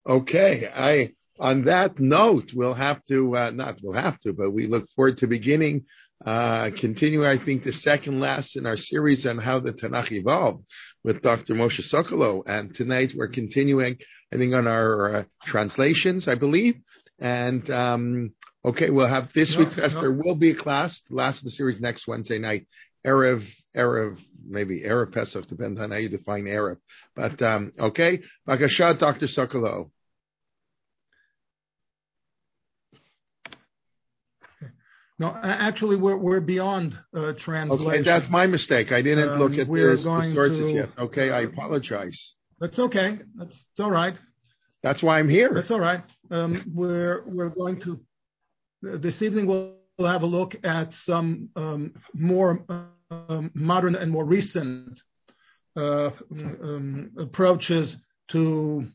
Okay, on that note, we'll have to but we look forward to continuing, I think, the second last in our series on how the Tanakh evolved with Dr. Moshe Sokolow. And tonight we're continuing, I think, on our translations, I believe. And okay, we'll have this week's class. There will be a class, the last of the series, next Wednesday night. Maybe Erev Pesach, depends on how you define Erev. But okay, Bakasha, Dr. Sokolow. No, actually, we're beyond translation. Okay, that's my mistake. I didn't look at the sources yet. Okay, I apologize. That's okay. That's all right. That's why I'm here. That's all right. We're going to this evening. We'll have a look at some more modern and more recent approaches to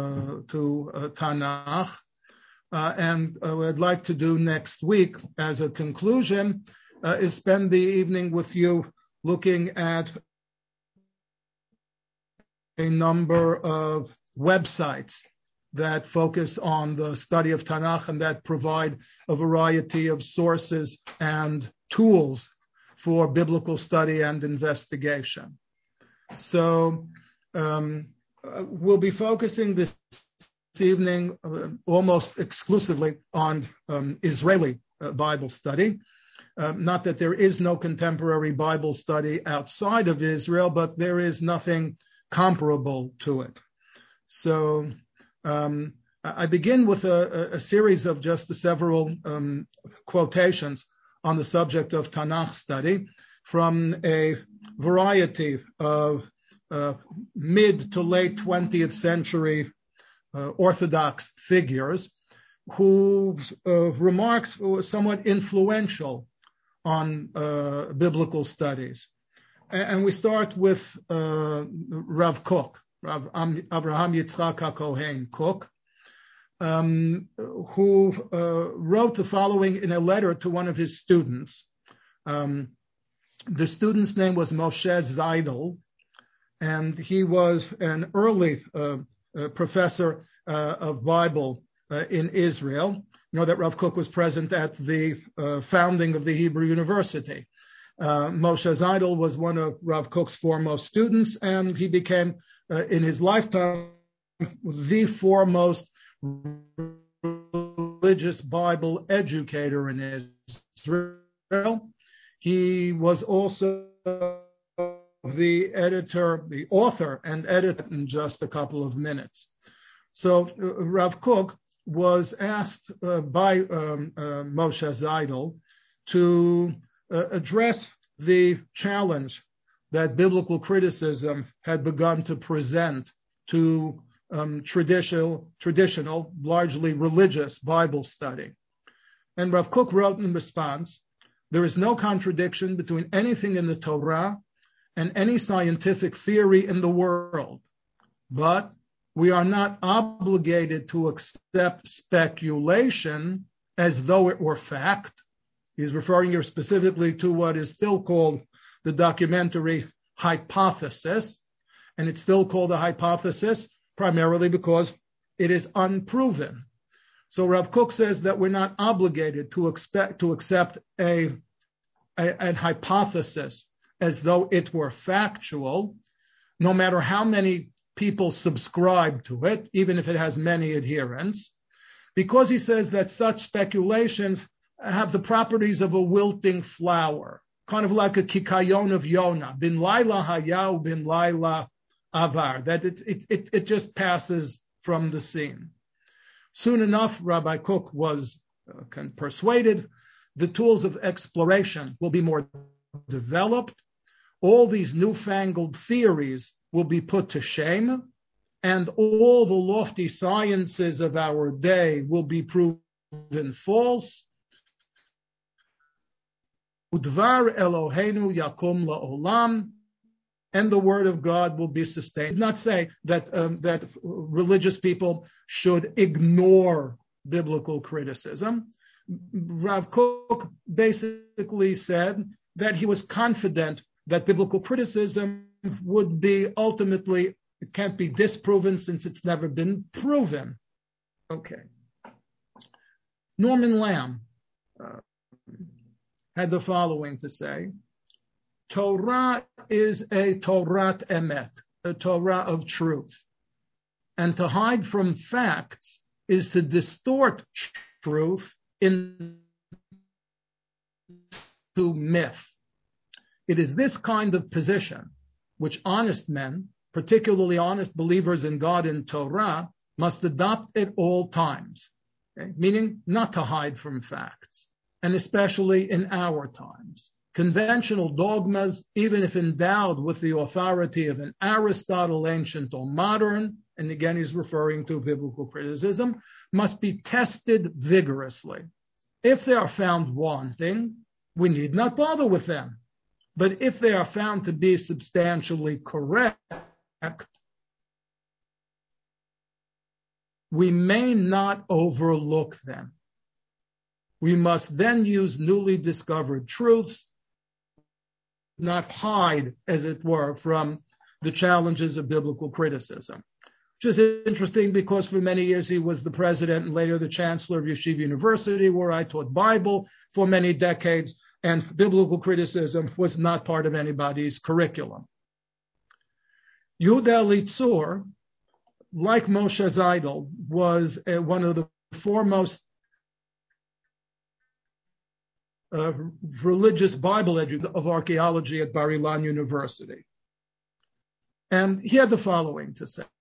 Tanakh. And what I'd like to do next week as a conclusion is spend the evening with you looking at a number of websites that focus on the study of Tanakh and that provide a variety of sources and tools for biblical study and investigation. So we'll be focusing this evening almost exclusively on Israeli Bible study. Not that there is no contemporary Bible study outside of Israel, but there is nothing comparable to it. So I begin with a series of just several quotations on the subject of Tanakh study from a variety of mid to late 20th century Orthodox figures whose remarks were somewhat influential on biblical studies. And we start with Rav Kook, Rav Avraham Yitzchak HaKohen Kook, who wrote the following in a letter to one of his students. The student's name was Moshe Zeidel, and he was an early professor of Bible in Israel. You know that Rav Kook was present at the founding of the Hebrew University. Moshe Zeidel was one of Rav Kook's foremost students, and he became, in his lifetime, the foremost religious Bible educator in Israel. He was also the author and editor in just a couple of minutes. So Rav Kook was asked by Moshe Zeidel to address the challenge that biblical criticism had begun to present to traditional, largely religious Bible study. And Rav Kook wrote in response, "There is no contradiction between anything in the Torah and any scientific theory in the world, but we are not obligated to accept speculation as though it were fact." He's referring here specifically to what is still called the documentary hypothesis, and it's still called a hypothesis primarily because it is unproven. So Rav Kook says that we're not obligated to accept an hypothesis as though it were factual, no matter how many people subscribe to it, even if it has many adherents, because he says that such speculations have the properties of a wilting flower, kind of like a kikayon of Yonah, bin laila hayau, bin laila avar, that it just passes from the scene. Soon enough, Rabbi Kook was persuaded the tools of exploration will be more developed. All these newfangled theories will be put to shame, and all the lofty sciences of our day will be proven false. Udvar Eloheinu yakum la'olam, and the word of God will be sustained. Not say that religious people should ignore biblical criticism. Rav Kook basically said that he was confident that biblical criticism would be ultimately, it can't be disproven since it's never been proven. Okay. Norman Lamb had the following to say: Torah is a Torat Emet, a Torah of truth. And to hide from facts is to distort truth into myth. It is this kind of position which honest men, particularly honest believers in God and Torah, must adopt at all times, okay? Meaning not to hide from facts, and especially in our times. Conventional dogmas, even if endowed with the authority of an Aristotle, ancient or modern, and again he's referring to biblical criticism, must be tested vigorously. If they are found wanting, we need not bother with them. But if they are found to be substantially correct, we may not overlook them. We must then use newly discovered truths, not hide, as it were, from the challenges of biblical criticism. Which is interesting because for many years he was the president and later the chancellor of Yeshiva University, where I taught Bible for many decades, and biblical criticism was not part of anybody's curriculum. Yehuda Litzur, like Moshe Zeidel, was one of the foremost religious Bible educators of archaeology at Bar Ilan University. And he had the following to say: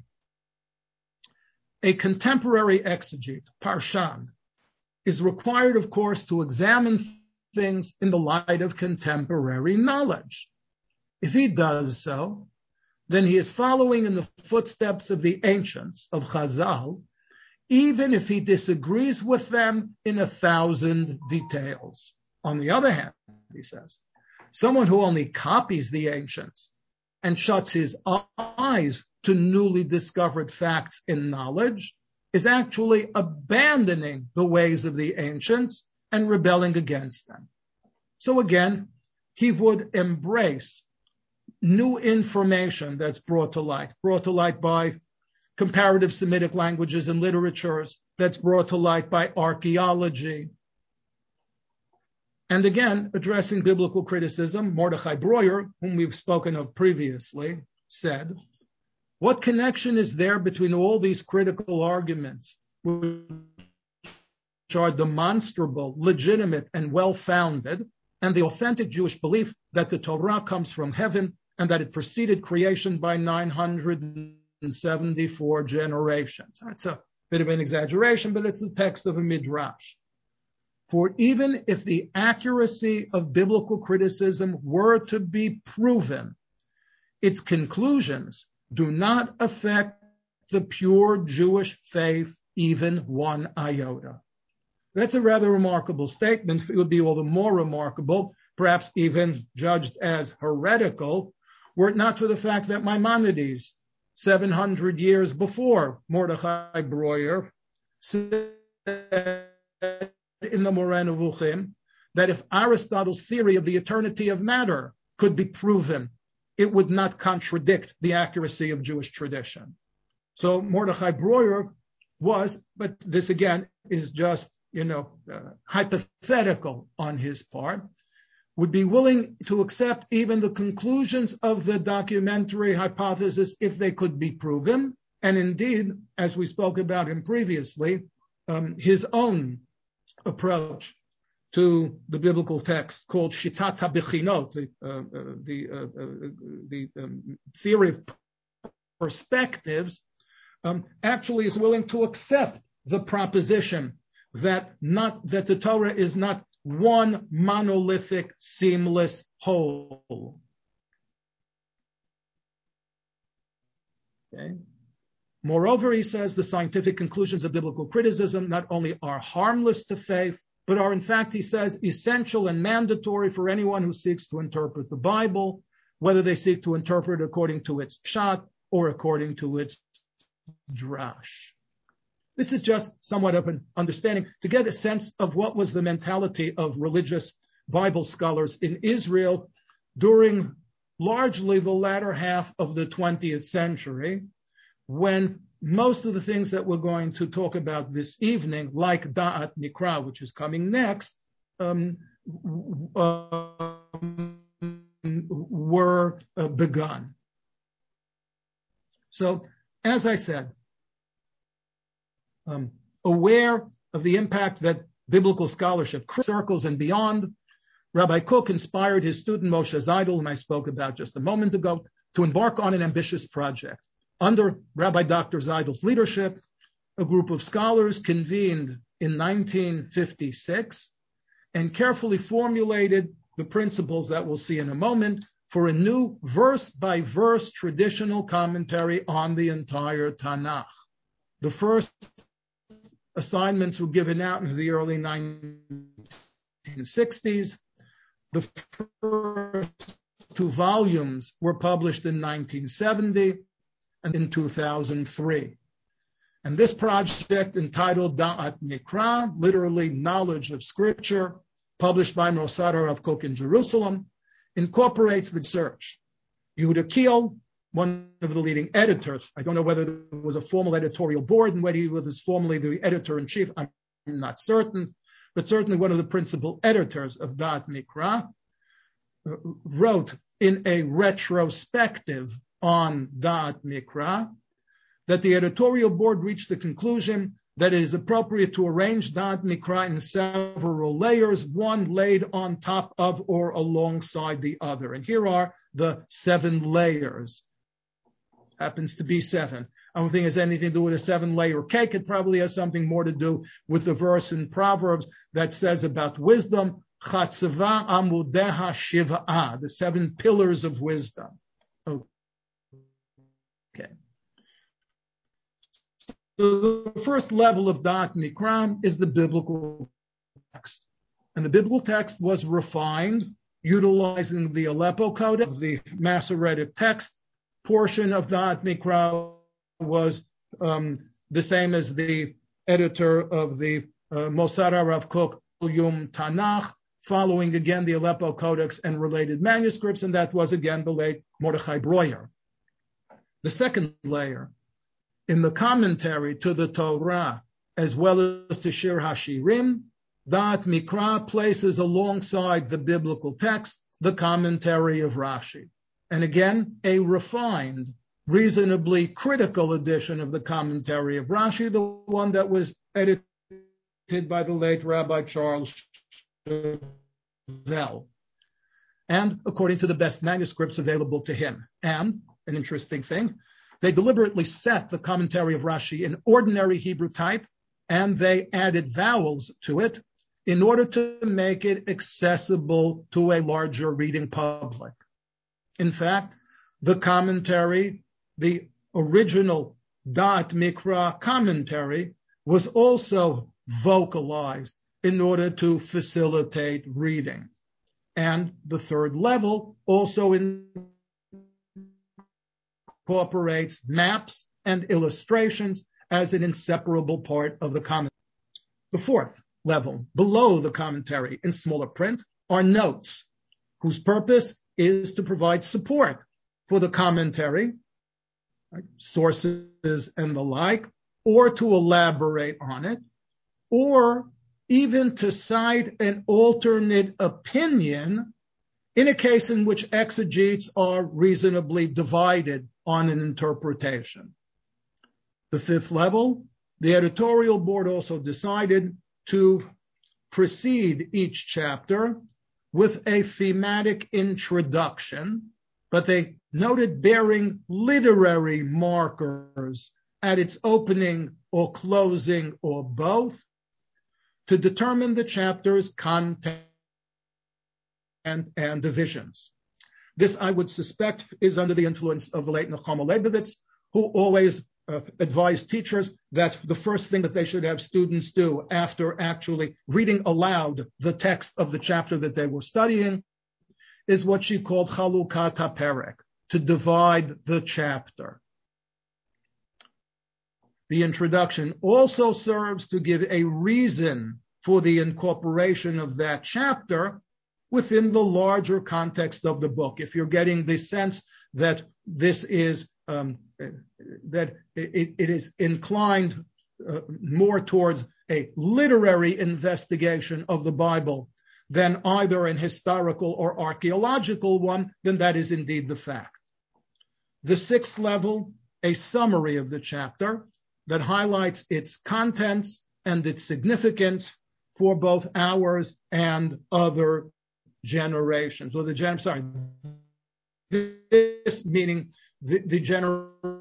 a contemporary exegete, Parshan, is required, of course, to examine things in the light of contemporary knowledge. If he does so, then he is following in the footsteps of the ancients, of Chazal, even if he disagrees with them in 1,000 details. On the other hand, he says, someone who only copies the ancients and shuts his eyes to newly discovered facts in knowledge is actually abandoning the ways of the ancients and rebelling against them. So again, he would embrace new information that's brought to light by comparative Semitic languages and literatures, that's brought to light by archaeology. And again, addressing biblical criticism, Mordechai Breuer, whom we've spoken of previously, said, what connection is there between all these critical arguments, which are demonstrable, legitimate, and well-founded, and the authentic Jewish belief that the Torah comes from heaven and that it preceded creation by 974 generations? That's a bit of an exaggeration, but it's the text of a midrash. For even if the accuracy of biblical criticism were to be proven, its conclusions do not affect the pure Jewish faith even one iota. That's a rather remarkable statement. It would be all the more remarkable, perhaps even judged as heretical, were it not for the fact that Maimonides, 700 years before Mordechai Breuer, said in the Moreh Nevuchim that if Aristotle's theory of the eternity of matter could be proven, it would not contradict the accuracy of Jewish tradition. So Mordechai Breuer was, but this again is just, hypothetical on his part, would be willing to accept even the conclusions of the documentary hypothesis if they could be proven. And indeed, as we spoke about him previously, his own approach to the biblical text called Shitat HaBechinot, the theory of perspectives, actually is willing to accept the proposition that the Torah is not one monolithic, seamless whole. Okay. Moreover, he says the scientific conclusions of biblical criticism not only are harmless to faith, but are in fact, he says, essential and mandatory for anyone who seeks to interpret the Bible, whether they seek to interpret according to its pshat or according to its drash. This is just somewhat of an understanding to get a sense of what was the mentality of religious Bible scholars in Israel during largely the latter half of the 20th century, when most of the things that we're going to talk about this evening, like Da'at Mikra, which is coming next, were begun. So, as I said, aware of the impact that biblical scholarship circles and beyond, Rabbi Kook inspired his student Moshe Zeidel, whom I spoke about just a moment ago, to embark on an ambitious project. Under Rabbi Dr. Zeidel's leadership, a group of scholars convened in 1956 and carefully formulated the principles that we'll see in a moment for a new verse-by-verse traditional commentary on the entire Tanakh. The first assignments were given out in the early 1960s. The first 2 volumes were published in 1970 and in 2003. And this project, entitled Da'at Mikra, literally knowledge of scripture, published by Mosad Rav Kook in Jerusalem, incorporates the research. Yehuda Kiel, one of the leading editors, I don't know whether there was a formal editorial board and whether he was formally the editor-in-chief, I'm not certain, but certainly one of the principal editors of Da'at Mikra, wrote in a retrospective on Da'at Mikra that the editorial board reached the conclusion that it is appropriate to arrange Da'at Mikra in several layers, one laid on top of or alongside the other. And here are the 7 layers. Happens to be 7. I don't think it has anything to do with a 7-layer cake. It probably has something more to do with the verse in Proverbs that says about wisdom, Chatzava amudeha shiva'ah, the 7 pillars of wisdom. Okay. So the first level of Da'at Mikra is the biblical text. And the biblical text was refined utilizing the Aleppo Codex, the Masoretic text. Portion of Da'at Mikra was the same as the editor of the Mosad Rav Kook Yom Tanakh, following again the Aleppo Codex and related manuscripts, and that was again the late Mordechai Breuer. The second layer, in the commentary to the Torah, as well as to Shir HaShirim, Da'at Mikra places alongside the biblical text the commentary of Rashi. And again, a refined, reasonably critical edition of the commentary of Rashi, the one that was edited by the late Rabbi Charles Chevelle, and according to the best manuscripts available to him. And an interesting thing, they deliberately set the commentary of Rashi in ordinary Hebrew type, and they added vowels to it in order to make it accessible to a larger reading public. In fact, the commentary, the original Da'at Mikra commentary, was also vocalized in order to facilitate reading. And the third level also incorporates maps and illustrations as an inseparable part of the commentary. The fourth level, below the commentary in smaller print, are notes, whose purpose is to provide support for the commentary, right, sources and the like, or to elaborate on it, or even to cite an alternate opinion in a case in which exegetes are reasonably divided on an interpretation. The fifth level, the editorial board also decided to precede each chapter with a thematic introduction, but they noted bearing literary markers at its opening or closing or both to determine the chapter's content and divisions. This, I would suspect, is under the influence of the late Nechama Leibovitz, who always advised teachers that the first thing that they should have students do after actually reading aloud the text of the chapter that they were studying is what she called chalukat haperek, to divide the chapter. The introduction also serves to give a reason for the incorporation of that chapter within the larger context of the book. If you're getting the sense that this is that it is inclined more towards a literary investigation of the Bible than either an historical or archaeological one, then that is indeed the fact. The sixth level, a summary of the chapter that highlights its contents and its significance for both ours and other generations. Or this meaning the generation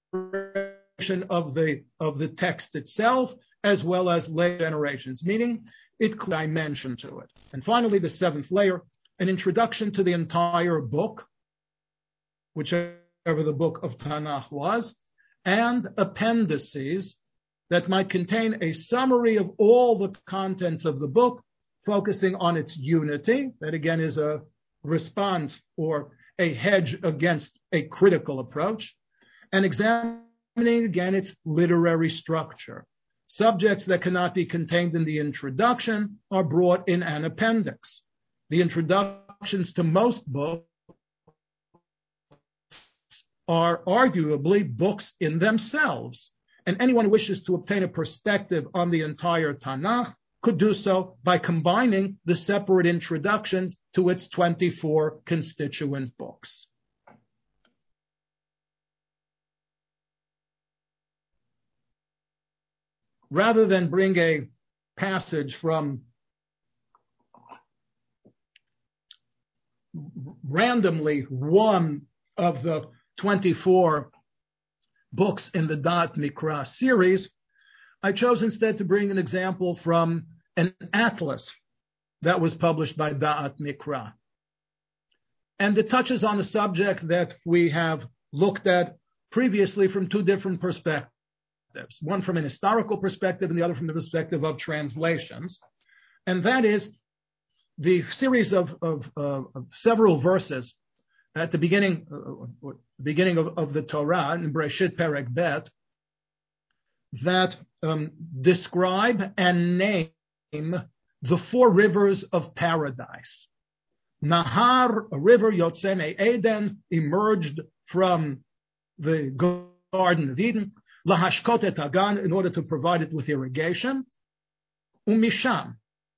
of the text itself, as well as later generations, meaning it dimension to it. And finally, the seventh layer, an introduction to the entire book, whichever the book of Tanakh was, and appendices that might contain a summary of all the contents of the book, focusing on its unity. That again is a response or a hedge against a critical approach, and examining again its literary structure. Subjects that cannot be contained in the introduction are brought in an appendix. The introductions to most books are arguably books in themselves, and anyone who wishes to obtain a perspective on the entire Tanakh could do so by combining the separate introductions to its 24 constituent books. Rather than bring a passage from randomly one of the 24 books in the Da'at Mikra series, I chose instead to bring an example from an atlas that was published by Da'at Mikra. And it touches on a subject that we have looked at previously from two different perspectives. One from an historical perspective and the other from the perspective of translations. And that is the series of several verses at the beginning of the Torah, in Bereshit Perek Bet, that describe and name the four rivers of paradise. Nahar, a river, Yotzei Eden, emerged from the Garden of Eden. Lahashkot et Hagan, in order to provide it with irrigation. Umisham.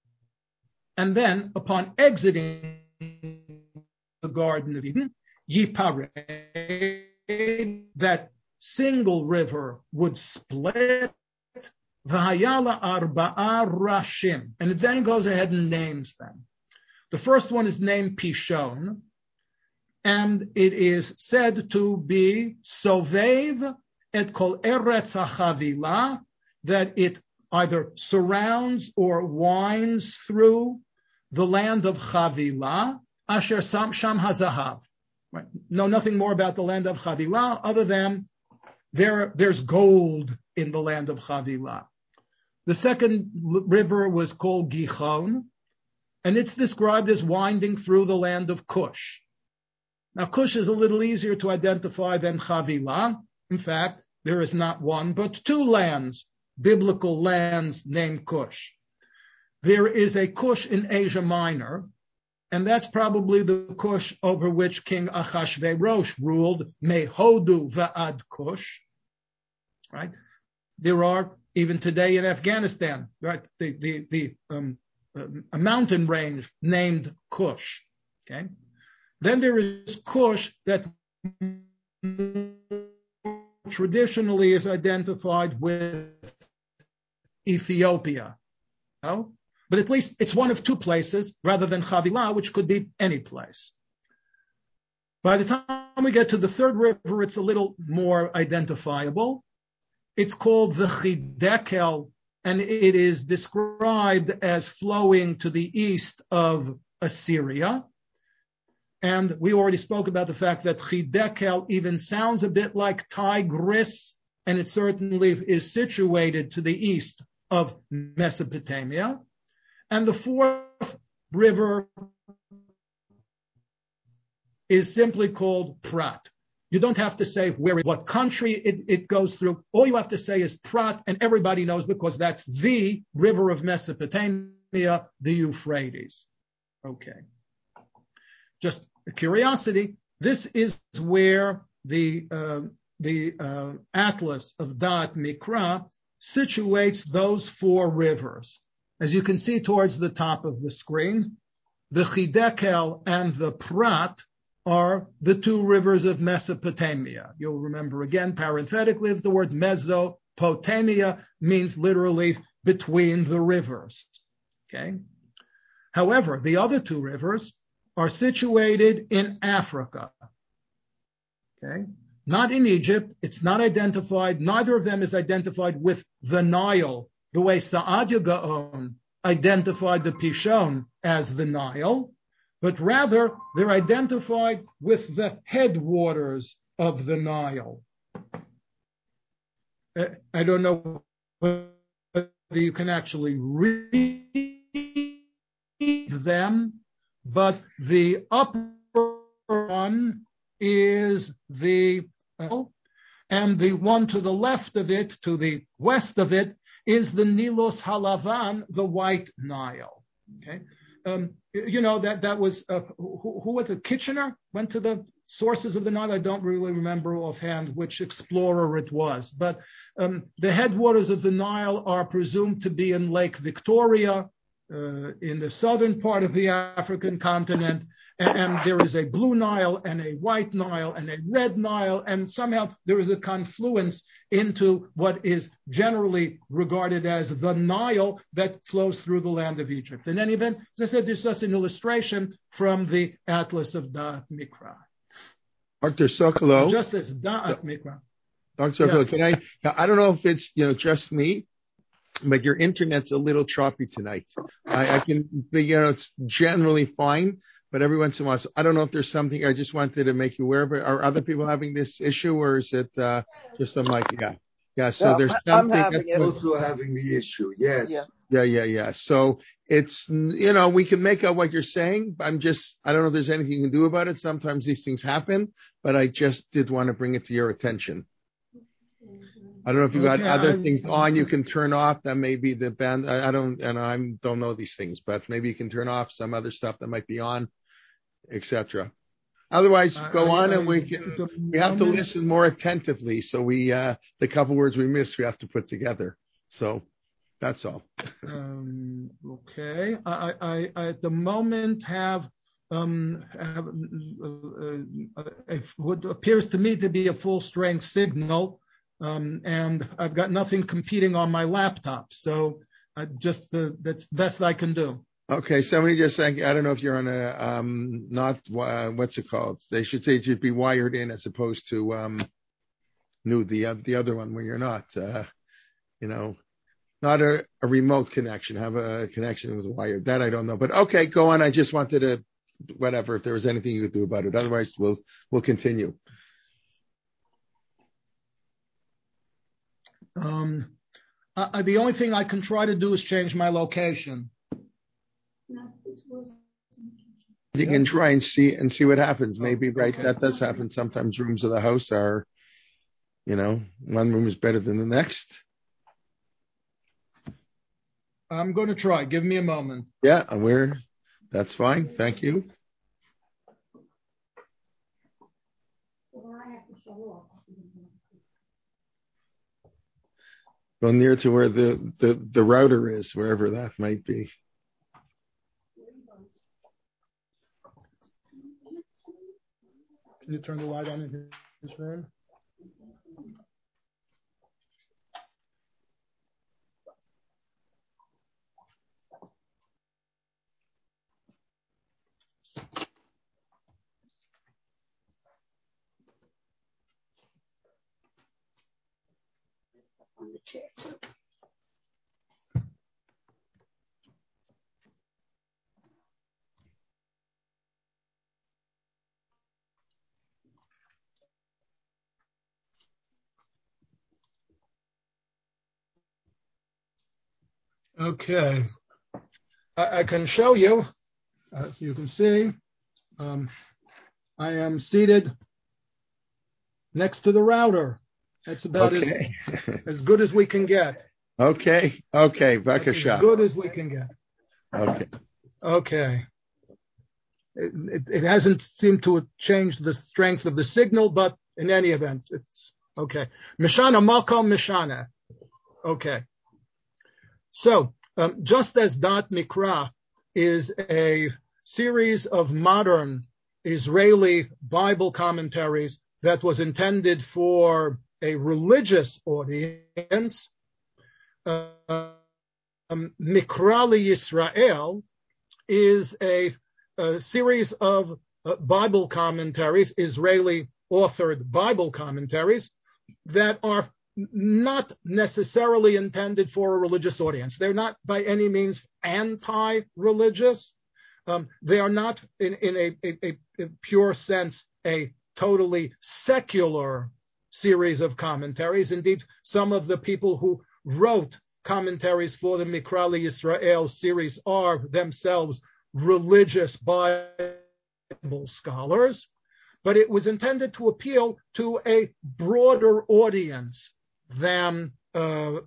And then, upon exiting the Garden of Eden, Yipareh, that single river would split, V'hayala arba'a rashim. And it then goes ahead and names them. The first one is named Pishon, and it is said to be Sovev et kol eretz hachavila, that it either surrounds or winds through the land of Chavila, asher sham hazahav. Right? Know nothing more about the land of Chavila other than there's gold in the land of Chavila. The second river was called Gihon, and it's described as winding through the land of Cush. Now, Cush is a little easier to identify than Chavila. In fact, there is not one, but two lands, biblical lands named Cush. There is a Cush in Asia Minor, and that's probably the Cush over which King Achashverosh ruled, Mehodu va'ad Cush. Right? There are, even today in Afghanistan, right, a mountain range named Cush. Okay? Then there is Cush that traditionally is identified with Ethiopia. No? But at least it's one of two places rather than Chavila, which could be any place. By the time we get to the third river, it's a little more identifiable. It's called the Chidekel, and it is described as flowing to the east of Assyria. And we already spoke about the fact that Chidekel even sounds a bit like Tigris, and it certainly is situated to the east of Mesopotamia. And the fourth river is simply called Prat. You don't have to say what country it goes through. All you have to say is Prat, and everybody knows because that's the river of Mesopotamia, the Euphrates. Okay. Just a curiosity, this is where the the Atlas of Da'at Mikra situates those four rivers. As you can see towards the top of the screen, the Chidekel and the Prat are the two rivers of Mesopotamia. You'll remember again, parenthetically, if the word Mesopotamia means literally between the rivers. Okay. However, the other two rivers are situated in Africa. Okay. Not in Egypt. It's not identified. Neither of them is identified with the Nile, the way Saadia Gaon identified the Pishon as the Nile, but rather they're identified with the headwaters of the Nile. I don't know whether you can actually read them, but the upper one is the and the one to the left of it, to the west of it, is the Nilos Halavan, the White Nile. Okay, that was who was it? Kitchener went to the sources of the Nile. I don't really remember offhand which explorer it was, but the headwaters of the Nile are presumed to be in Lake Victoria, in the southern part of the African continent, and there is a blue Nile and a white Nile and a red Nile, and somehow there is a confluence into what is generally regarded as the Nile that flows through the land of Egypt. In any event, as I said, this is just an illustration from the Atlas of Da'at Mikra. Dr. Sokolow. Just as Da'at Mikra. Dr. Sokolow, yes. I don't know if it's, just me, but your internet's a little choppy tonight. I can, it's generally fine, but every once in a while, so I don't know if there's something. I just wanted to make you aware of it. Are other people having this issue, or is it just I'm like, yeah? So there's something. I'm also having the issue. Yes. Yeah. So it's we can make out what you're saying. I don't know if there's anything you can do about it. Sometimes these things happen, but I just did want to bring it to your attention. I don't know if you got other things on you can turn off. That may be the band. I don't know these things, but maybe you can turn off some other stuff that might be on, etc. Otherwise, go on and we have to listen more attentively. So the couple words we missed, we have to put together. So that's all. Okay. I at the moment have what appears to me to be a full strength signal. And I've got nothing competing on my laptop, so that's the best I can do. Okay, somebody just saying, I don't know if you're on a not what's it called? They should say it should be wired in as opposed to the other one where you're not, not a remote connection. Have a connection with wired. That I don't know, but okay, go on. I just wanted to whatever if there was anything you could do about it. Otherwise, we'll continue. The only thing I can try to do is change my location. You can try and see what happens. Maybe that does happen. Sometimes rooms of the house are, one room is better than the next. I'm going to try. Give me a moment. Yeah, that's fine. Thank you. Go near to where the router is, wherever that might be. Can you turn the light on in his room? On the chair. Okay. I can show you. As you can see, I am seated next to the router. That's about as good as we can get. Okay. Bakasha. As good as we can get. Okay. It hasn't seemed to have changed the strength of the signal, but in any event, it's Okay. Mishana Makom Mishana. Okay. So, just as Dat Mikra is a series of modern Israeli Bible commentaries that was intended for a religious audience, Mikra Yisrael is a series of Bible commentaries, Israeli authored Bible commentaries that are not necessarily intended for a religious audience. They're not by any means anti-religious. They are not in a pure sense a totally secular series of commentaries. Indeed, some of the people who wrote commentaries for the Mikra Yisrael series are themselves religious Bible scholars, but it was intended to appeal to a broader audience than the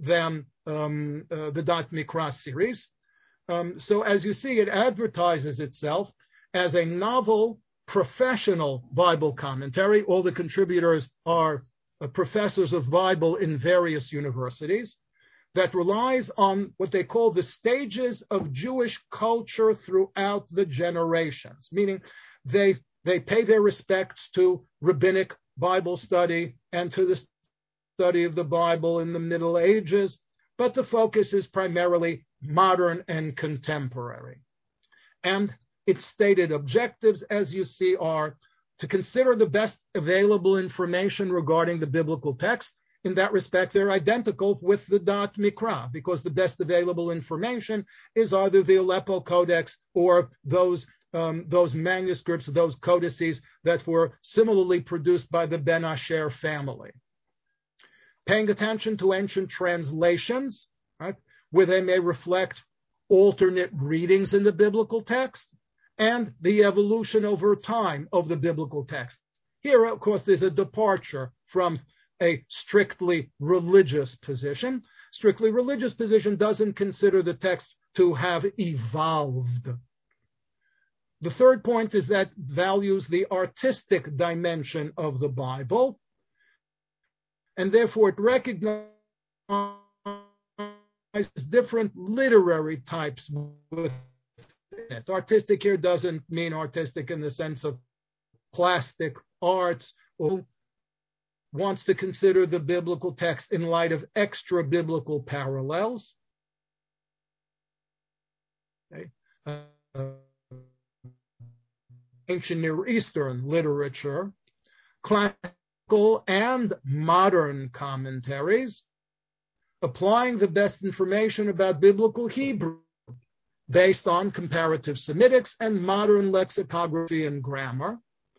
Dat Mikra series. So as you see, it advertises itself as a novel professional Bible commentary. All the contributors are professors of Bible in various universities that relies on what they call the stages of Jewish culture throughout the generations, meaning they pay their respects to rabbinic Bible study and to the study of the Bible in the Middle Ages, but the focus is primarily modern and contemporary. And its stated objectives, as you see, are to consider the best available information regarding the biblical text. In that respect, they're identical with the Dat Mikra, because the best available information is either the Aleppo Codex or those manuscripts, those codices that were similarly produced by the Ben Asher family. Paying attention to ancient translations, right, where they may reflect alternate readings in the biblical text and the evolution over time of the biblical text. Here, of course, there's a departure from a strictly religious position. Strictly religious position doesn't consider the text to have evolved. The third point is that values the artistic dimension of the Bible, and therefore it recognizes different literary types within it. Artistic here doesn't mean artistic in the sense of plastic arts, or wants to consider the biblical text in light of extra-biblical parallels. Okay. Ancient Near Eastern literature, classical and modern commentaries, applying the best information about biblical Hebrew based on comparative Semitics and modern lexicography and grammar.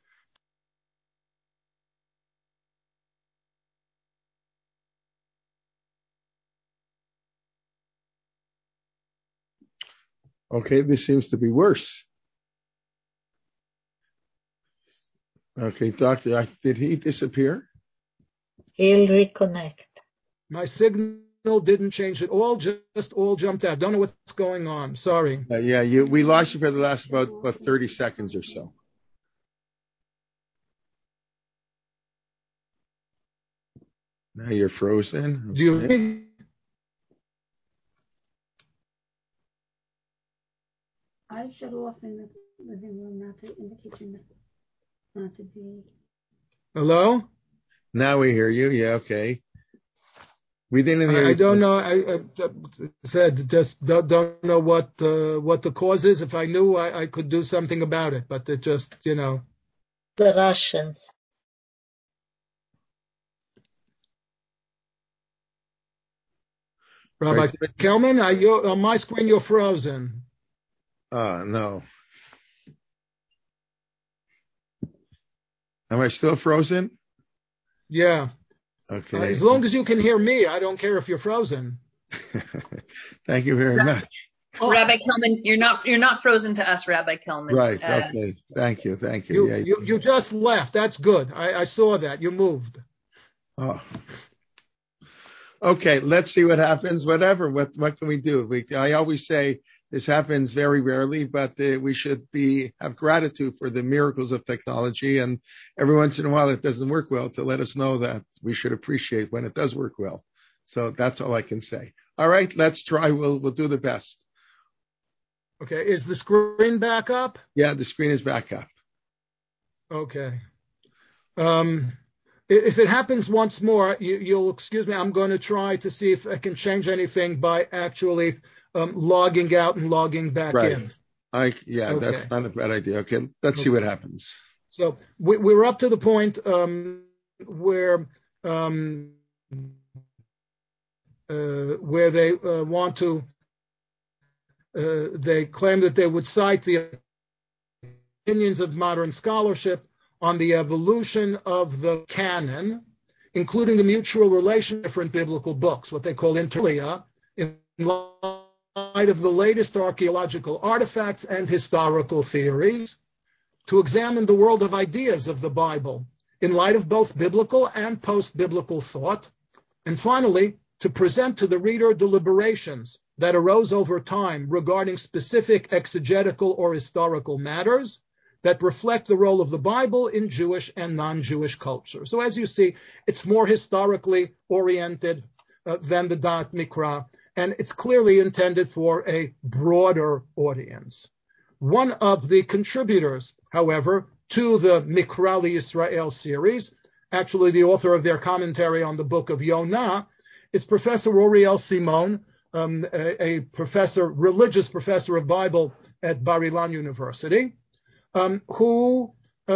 Okay, this seems to be worse. Okay, Doctor, did he disappear? He'll reconnect. My signal didn't change at all, just all jumped out. Don't know what's going on. Sorry. We lost you for the last about 30 seconds or so. Now you're frozen. Okay. Do you? I shut off in the living room, in the kitchen, not to be. Hello? Now we hear you. Yeah, okay. We didn't hear you. I don't know. I said just don't know what the cause is. If I knew, I could do something about it. But it just, The Russians. Rabbi Kelman, on my screen you're frozen. No. Am I still frozen? Yeah. Okay. As long as you can hear me, I don't care if you're frozen. Thank you very much. Rabbi Kelman, you're not frozen to us, Rabbi Kelman. Right. Okay. Thank you. You just left. That's good. I saw that. You moved. Oh. Okay. Let's see what happens. Whatever. What can we do? I always say This happens very rarely, but we should have gratitude for the miracles of technology. And every once in a while it doesn't work well, to let us know that we should appreciate when it does work well. So that's all I can say. All right, let's try. We'll do the best. Okay, is the screen back up? Yeah, the screen is back up. Okay. If it happens once more, you'll excuse me. I'm going to try to see if I can change anything by actually logging out and logging back in. Okay. That's not a bad idea. Okay, let's see what happens. So we're up to the point where they want to. They claim that they would cite the opinions of modern scholarship on the evolution of the canon, including the mutual relation of different biblical books, what they call interlia, in light of the latest archaeological artifacts and historical theories, to examine the world of ideas of the Bible in light of both biblical and post-biblical thought, and finally, to present to the reader deliberations that arose over time regarding specific exegetical or historical matters that reflect the role of the Bible in Jewish and non-Jewish culture. So as you see, it's more historically oriented than the Da'at Mikra, and it's clearly intended for a broader audience. One of the contributors, however, to the Mikra L'Yisrael series, actually the author of their commentary on the book of Yonah, is Professor Oriel Simon, a professor, religious professor of Bible at Bar Ilan University, who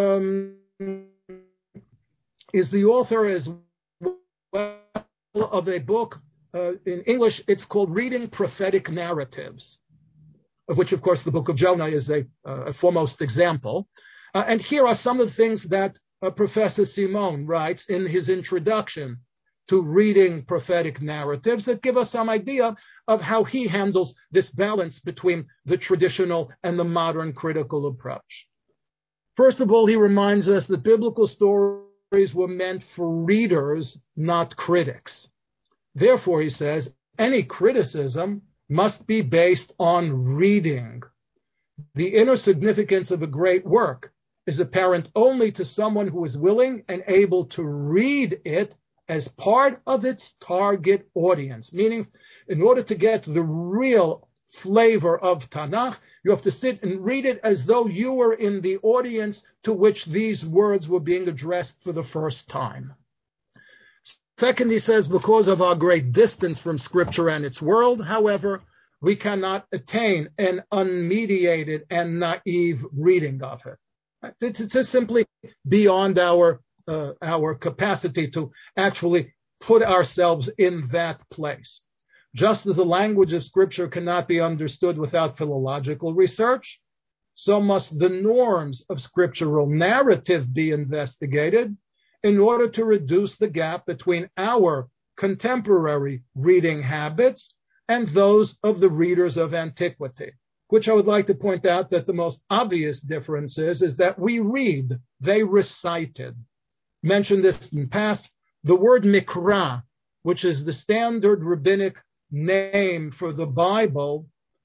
is the author as well of a book, in English it's called Reading Prophetic Narratives, of which of course the book of Jonah is a foremost example. And here are some of the things that Professor Simon writes in his introduction to Reading Prophetic Narratives that give us some idea of how he handles this balance between the traditional and the modern critical approach. First of all, he reminds us that biblical stories were meant for readers, not critics. Therefore, he says, any criticism must be based on reading. The inner significance of a great work is apparent only to someone who is willing and able to read it as part of its target audience, meaning in order to get the real flavor of Tanakh, you have to sit and read it as though you were in the audience to which these words were being addressed for the first time. Second, he says, because of our great distance from Scripture and its world, however, we cannot attain an unmediated and naive reading of it. It's just simply beyond our capacity to actually put ourselves in that place. Just as the language of Scripture cannot be understood without philological research, so must the norms of scriptural narrative be investigated in order to reduce the gap between our contemporary reading habits and those of the readers of antiquity, which I would like to point out that the most obvious difference is that we read, they recited. Mentioned this in the past, the word Mikra, which is the standard rabbinic name for the Bible,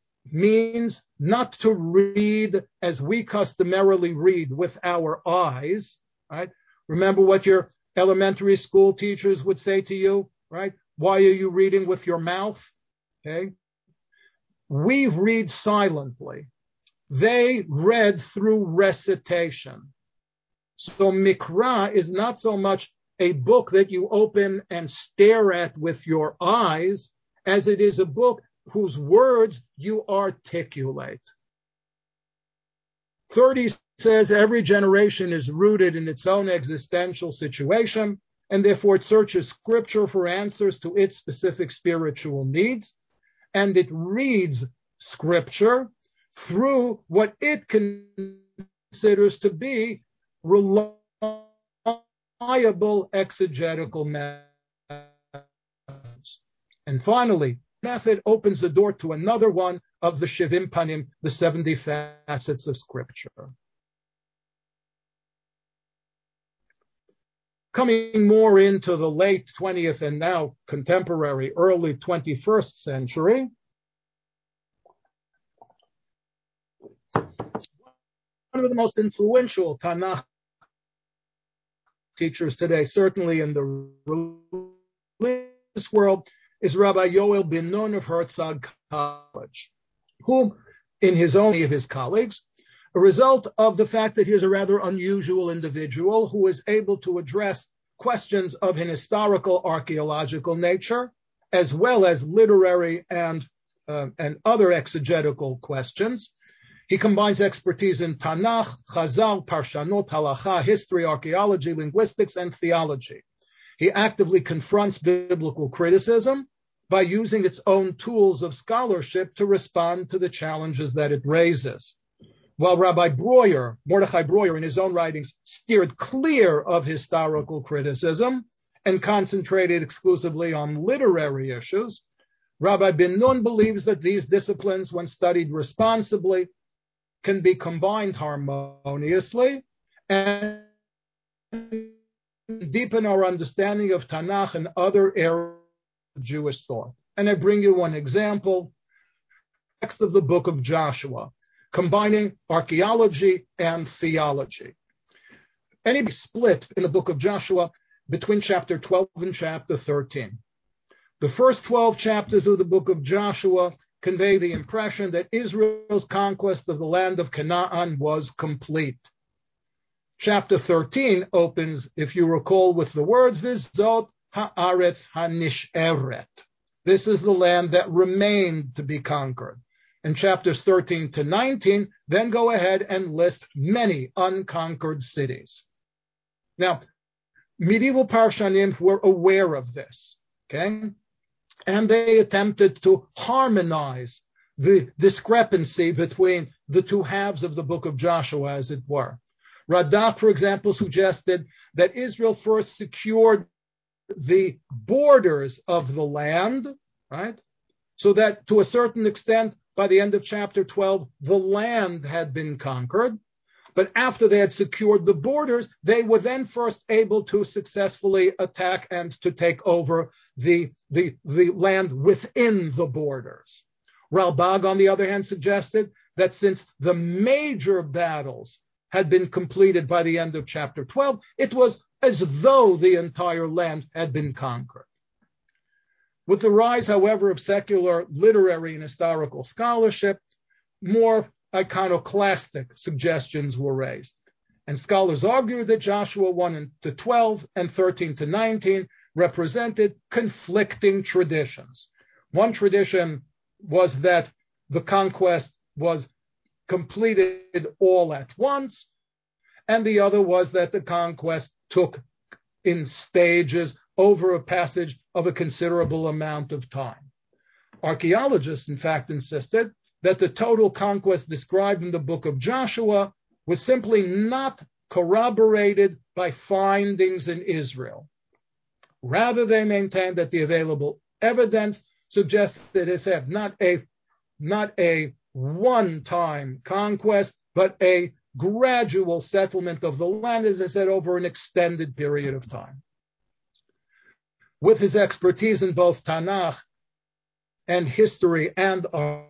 means not to read as we customarily read with our eyes, right? Remember what your elementary school teachers would say to you, right? Why are you reading with your mouth? Okay. We read silently. They read through recitation. So Mikra is not so much a book that you open and stare at with your eyes, as it is a book whose words you articulate. Third, he says every generation is rooted in its own existential situation, and therefore it searches Scripture for answers to its specific spiritual needs, and it reads Scripture through what it considers to be reliable exegetical methods. And finally, method opens the door to another one of the Shivim Panim, the 70 facets of Scripture. Coming more into the late 20th and now contemporary, early 21st century, of the most influential Tanakh teachers today, certainly in the religious world, is Rabbi Yoel Ben Nun of Herzog College, who, in his own of his colleagues, a result of the fact that he is a rather unusual individual who is able to address questions of an historical archaeological nature, as well as literary and other exegetical questions. He combines expertise in Tanakh, Chazal, Parshanot, Halacha, history, archaeology, linguistics, and theology. He actively confronts biblical criticism by using its own tools of scholarship to respond to the challenges that it raises. While Rabbi Breuer, Mordechai Breuer, in his own writings, steered clear of historical criticism and concentrated exclusively on literary issues, Rabbi Ben Nun believes that these disciplines, when studied responsibly, can be combined harmoniously and deepen our understanding of Tanakh and other areas of Jewish thought. And I bring you one example, text of the book of Joshua, combining archaeology and theology. Any split in the book of Joshua between chapter 12 and chapter 13. The first 12 chapters of the book of Joshua convey the impression that Israel's conquest of the land of Canaan was complete. Chapter 13 opens, if you recall, with the words, Vizot haaretz hanisheret. This is the land that remained to be conquered. And chapters 13 to 19 then go ahead and list many unconquered cities. Now, medieval Parshanim were aware of this, okay? And they attempted to harmonize the discrepancy between the two halves of the book of Joshua, as it were. Radak, for example, suggested that Israel first secured the borders of the land, right? So that to a certain extent, by the end of chapter 12, the land had been conquered. But after they had secured the borders, they were then first able to successfully attack and to take over the land within the borders. Ralbag, on the other hand, suggested that since the major battles had been completed by the end of chapter 12, it was as though the entire land had been conquered. With the rise, however, of secular literary and historical scholarship, more iconoclastic suggestions were raised. And scholars argued that Joshua 1 to 12 and 13 to 19 represented conflicting traditions. One tradition was that the conquest was completed all at once, and the other was that the conquest took in stages over a passage of a considerable amount of time. Archaeologists, in fact, insisted that the total conquest described in the book of Joshua was simply not corroborated by findings in Israel. Rather, they maintained that the available evidence suggests that it's not a one-time conquest, but a gradual settlement of the land, as I said, over an extended period of time. With his expertise in both Tanakh and history and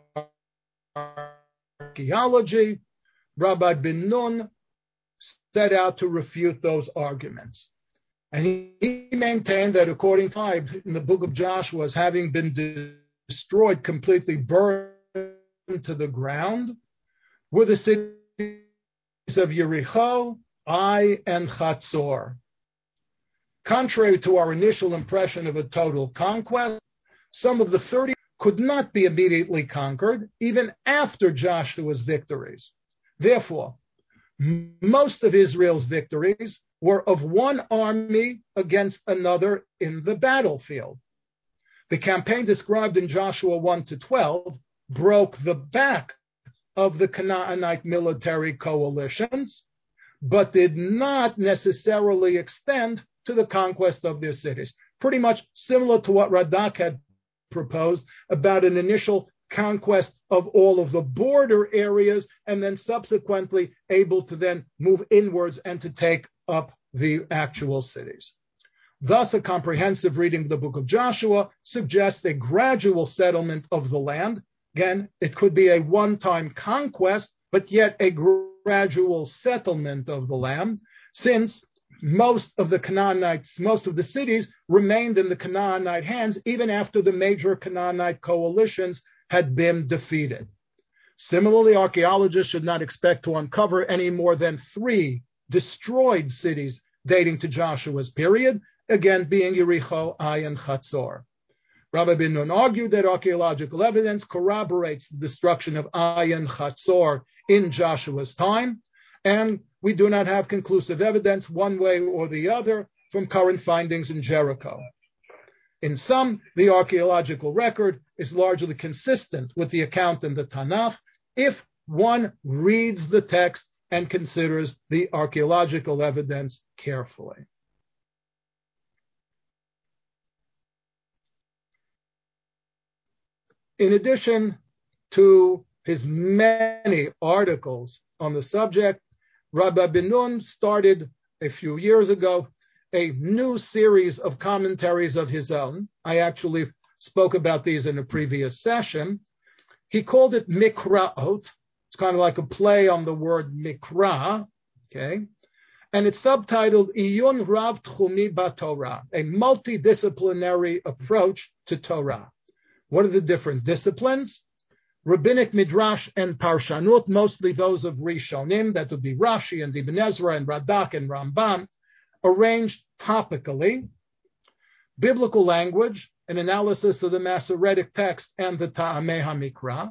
archaeology, Rabbi Ben Nun set out to refute those arguments. And he maintained that according to Tibes in the book of Joshua as having been destroyed, completely burned to the ground, were the cities of Yericho, Ai, and Chatzor. Contrary to our initial impression of a total conquest, some of the 30 could not be immediately conquered, even after Joshua's victories. Therefore, most of Israel's victories were of one army against another in the battlefield. The campaign described in Joshua 1 to 12 broke the back of the Canaanite military coalitions, but did not necessarily extend to the conquest of their cities. Pretty much similar to what Radak had proposed about an initial conquest of all of the border areas and then subsequently able to then move inwards and to take up the actual cities. Thus, a comprehensive reading of the book of Joshua suggests a gradual settlement of the land. Again, it could be a one-time conquest, but yet a gradual settlement of the land, since most of the cities remained in the Canaanite hands even after the major Canaanite coalitions had been defeated. Similarly, archaeologists should not expect to uncover any more than 3 destroyed cities dating to Joshua's period, again being Yericho, Ai, and Chatzor. Rabbi Ben Nun argued that archaeological evidence corroborates the destruction of Ai and Chatzor in Joshua's time, and we do not have conclusive evidence one way or the other from current findings in Jericho. In sum, the archaeological record is largely consistent with the account in the Tanakh if one reads the text and considers the archaeological evidence carefully. In addition to his many articles on the subject, Rabbi Ben Nun started a few years ago a new series of commentaries of his own. I actually spoke about these in a previous session. He called it Mikraot. It's kind of like a play on the word Mikra, okay? And it's subtitled Iyun Rav Tchumi BaTorah, a multidisciplinary approach to Torah. What are the different disciplines? Rabbinic Midrash and Parshanut, mostly those of Rishonim, that would be Rashi and Ibn Ezra and Radak and Rambam, arranged topically. Biblical language, an analysis of the Masoretic text and the Ta'amei HaMikra.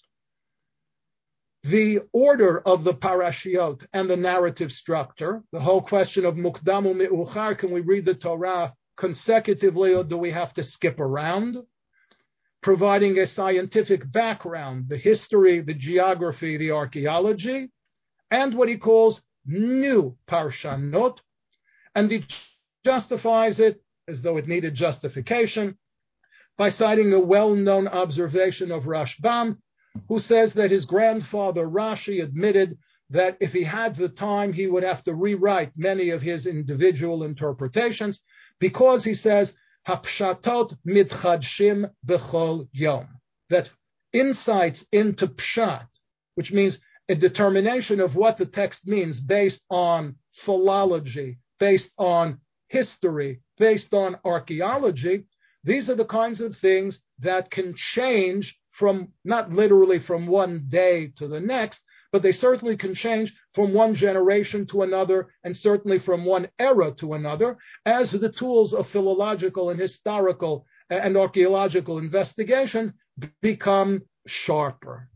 The order of the parashiot and the narrative structure, the whole question of Mukdam u'Me'uchar, can we read the Torah consecutively or do we have to skip around? Providing a scientific background, the history, the geography, the archaeology, and what he calls new parshanot, and he justifies it as though it needed justification by citing a well-known observation of Rashbam, who says that his grandfather Rashi admitted that if he had the time, he would have to rewrite many of his individual interpretations because, he says, Hapshatot mitchadshim bechol yom, that insights into pshat, which means a determination of what the text means based on philology, based on history, based on archaeology, these are the kinds of things that can change from, not literally from one day to the next, but they certainly can change from one generation to another, and certainly from one era to another, as the tools of philological and historical and archaeological investigation become sharper.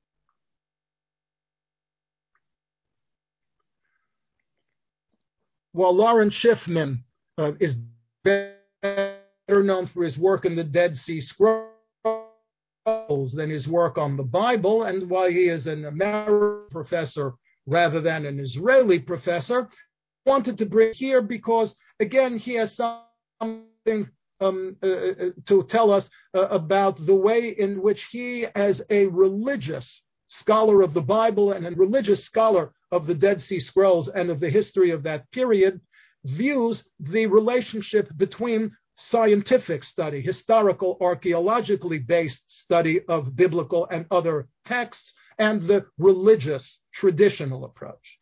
While Lawrence Schiffman is better known for his work in the Dead Sea Scrolls than his work on the Bible, and why he is an American professor rather than an Israeli professor, wanted to bring here because, again, he has something to tell us about the way in which he, as a religious scholar of the Bible and a religious scholar of the Dead Sea Scrolls and of the history of that period, views the relationship between scientific study, historical, archaeologically based study of biblical and other texts, and the religious traditional approach.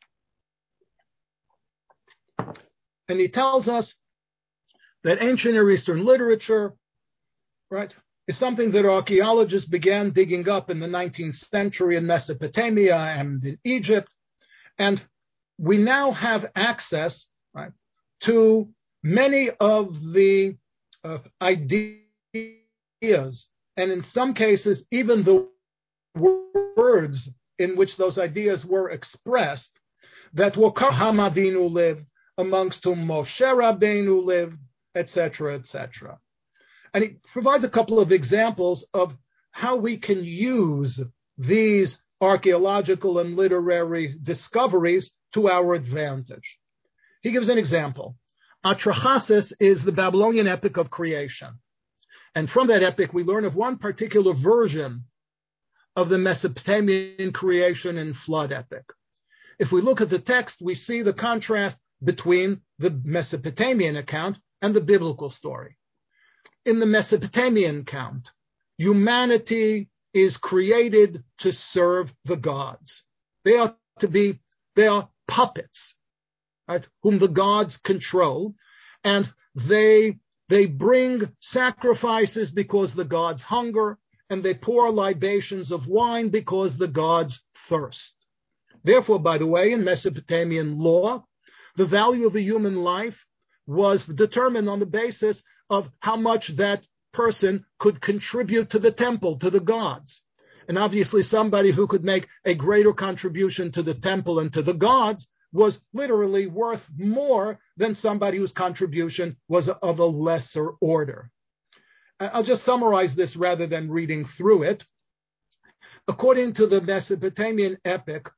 And he tells us that ancient Near Eastern literature, right, is something that archaeologists began digging up in the 19th century in Mesopotamia and in Egypt. And we now have access, right, to many of the ideas, and in some cases, even the words in which those ideas were expressed, that Avraham Avinu lived, amongst whom Moshe Rabbeinu lived, etc., etc. And he provides a couple of examples of how we can use these archaeological and literary discoveries to our advantage. He gives an example. Atrahasis is the Babylonian epic of creation. And from that epic, we learn of one particular version of the Mesopotamian creation and flood epic. If we look at the text, we see the contrast between the Mesopotamian account and the biblical story. In the Mesopotamian account, humanity is created to serve the gods. They are they are puppets, right, whom the gods control, and they bring sacrifices because the gods hunger, and they pour libations of wine because the gods thirst. Therefore, by the way, in Mesopotamian law, the value of a human life was determined on the basis of how much that person could contribute to the temple, to the gods. And obviously somebody who could make a greater contribution to the temple and to the gods was literally worth more than somebody whose contribution was of a lesser order. I'll just summarize this rather than reading through it. According to the Mesopotamian epic,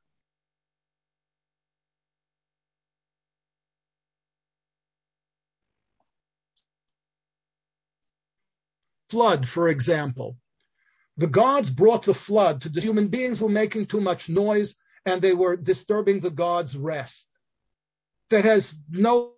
flood, for example, the gods brought the flood to the human beings who were making too much noise and they were disturbing the gods' rest. That has no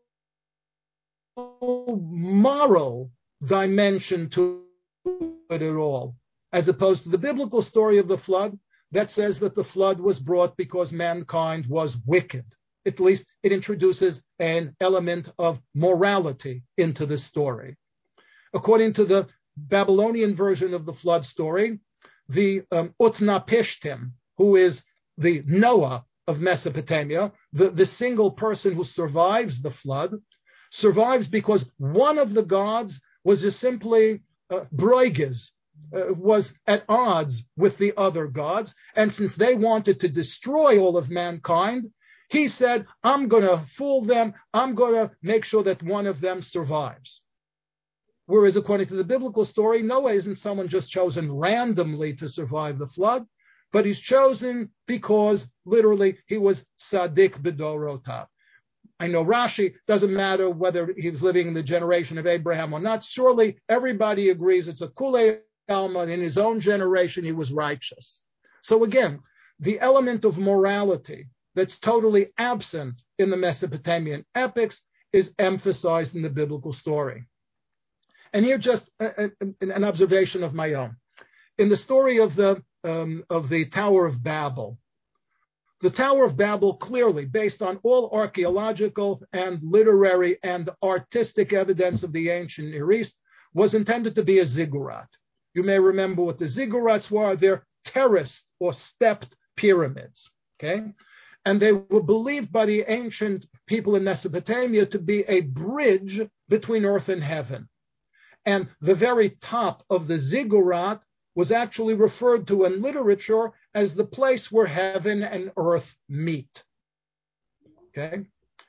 moral dimension to it at all, as opposed to the biblical story of the flood that says that the flood was brought because mankind was wicked. At least it introduces an element of morality into the story. According to the Babylonian version of the flood story, the Utnapishtim, who is the Noah of Mesopotamia, the single person who survives the flood, survives because one of the gods was just simply broiges, was at odds with the other gods, and since they wanted to destroy all of mankind, he said, I'm going to fool them, I'm going to make sure that one of them survives. Whereas according to the biblical story, Noah isn't someone just chosen randomly to survive the flood, but he's chosen because literally he was Sadik B'dorotav. I know Rashi, doesn't matter whether he was living in the generation of Abraham or not. Surely everybody agrees it's a Kulei Alma. In his own generation, he was righteous. So again, the element of morality that's totally absent in the Mesopotamian epics is emphasized in the biblical story. And here just an observation of my own. In the story of the Tower of Babel, the Tower of Babel clearly, based on all archaeological and literary and artistic evidence of the ancient Near East, was intended to be a ziggurat. You may remember what the ziggurats were. They're terraced or stepped pyramids, okay? And they were believed by the ancient people in Mesopotamia to be a bridge between earth and heaven. And the very top of the ziggurat was actually referred to in literature as the place where heaven and earth meet. Okay?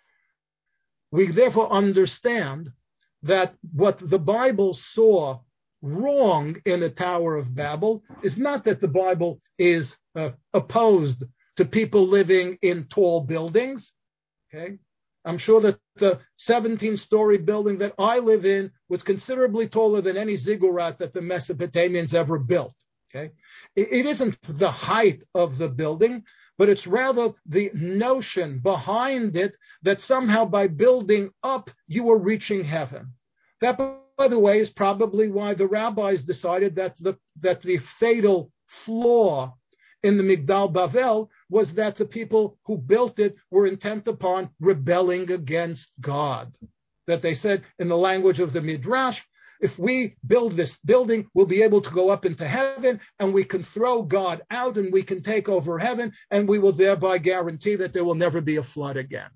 We therefore understand that what the Bible saw wrong in the Tower of Babel is not that the Bible is opposed to people living in tall buildings. Okay? I'm sure that the 17-story building that I live in was considerably taller than any ziggurat that the Mesopotamians ever built. Okay? It isn't the height of the building, but it's rather the notion behind it that somehow by building up, you are reaching heaven. That, by the way, is probably why the rabbis decided that the fatal flaw in the Migdal Bavel was that the people who built it were intent upon rebelling against God. That they said in the language of the Midrash, if we build this building, we'll be able to go up into heaven and we can throw God out and we can take over heaven and we will thereby guarantee that there will never be a flood again.